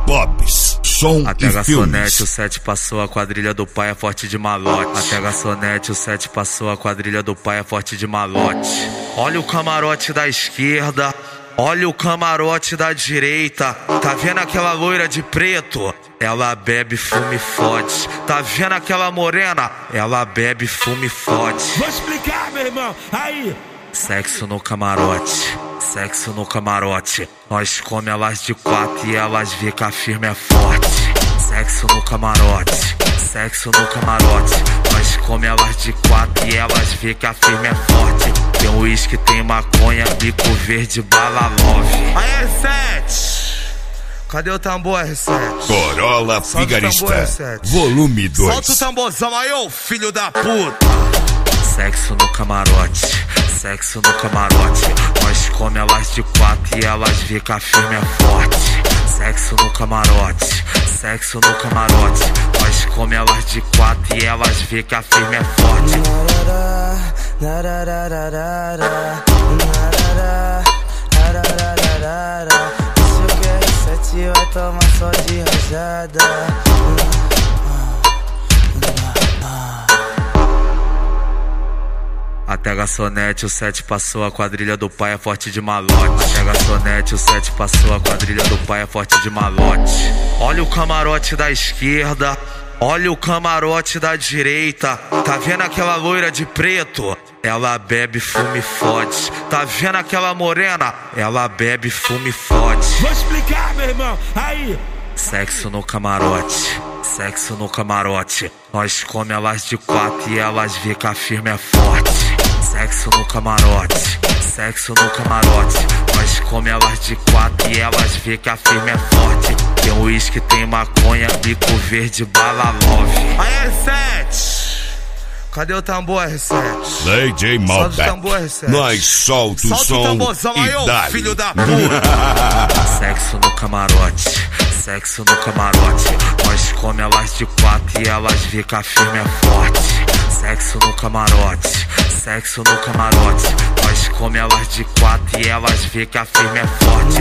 Pops, som Até e garçonete, filmes. o 7 passou, a quadrilha do pai é forte de malote. Até garçonete, o 7 passou, a quadrilha do pai é forte de malote. Olha o camarote da esquerda, olha o camarote da direita. Tá vendo aquela loira de preto? Ela bebe, fuma e fode. Tá vendo aquela morena? Ela bebe, fuma e fode. Vou explicar, meu irmão. Aí. Sexo no camarote, sexo no camarote. Nós come elas de 4 e elas vê que a firma é forte. Sexo no camarote, sexo no camarote. Nós come elas de 4 e elas vê que a firma é forte. Tem uísque, tem maconha, bico verde, bala love. Aí, R7. Cadê o tambor, R7? Corolla Solta o tambor, Vigarista, R7. volume 2. Solta o tamborzão aí, ô filho da puta. Sexo no camarote, sexo no camarote. Nós come elas de 4 e elas vê que a firma é forte. Sexo no camarote, sexo no camarote. Nós come elas de 4 e elas vê que a firma é forte. Se o QR7 vai tomar só de rajada. Até garçonete, o 7 passou, a quadrilha do pai é forte de malote. Até garçonete, o 7 passou, a quadrilha do pai é forte de malote. Olha o camarote da esquerda, olha o camarote da direita. Tá vendo aquela loira de preto? Ela bebe, fuma e fode. Tá vendo aquela morena? Ela bebe, fuma e fode. Vou explicar, meu irmão. Aí. Sexo no camarote, sexo no camarote. Nós come elas de 4 e elas vê que a firma é forte. Sexo no camarote, sexo no camarote. Nós come elas de 4 e elas vê que a firma é forte. Tem uísque, tem maconha, bico verde, bala love. Aí, R7. Cadê o tambor, R7? DJ Solta o Malbec, tambor, R7. nós solta o Solta o som tamborzão aí, e ô dá. filho da puta. Sexo no camarote, sexo no camarote. Nós come elas de 4 e elas vê que a firma é forte. Sexo no camarote, sexo no camarote. Nós come elas de 4 e elas vê que a firma é forte.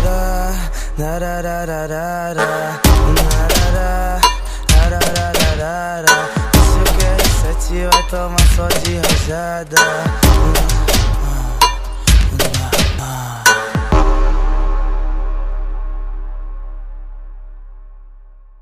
Se o QR7 vai tomar só de rajada.